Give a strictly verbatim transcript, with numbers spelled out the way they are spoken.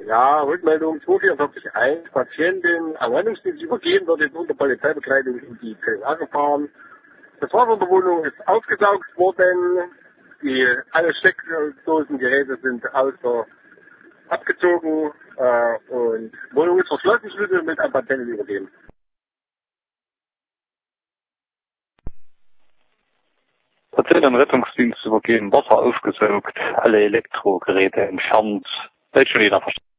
Ja, Rückmeldung zwei vier vier eins. Patientin am Rettungsdienst übergeben, wird jetzt unter Polizeibekleidung in die K S A gefahren. Das Wasser in der Wohnung ist aufgesaugt worden. Die, alle Steckdosengeräte sind außer abgezogen äh, und Wohnung ist verschlossen, Schlüssel mit an Patientin übergeben. Patienten Rettungsdienst übergeben, Wasser aufgesaugt, alle Elektrogeräte entfernt. Seid schon jeder verstanden.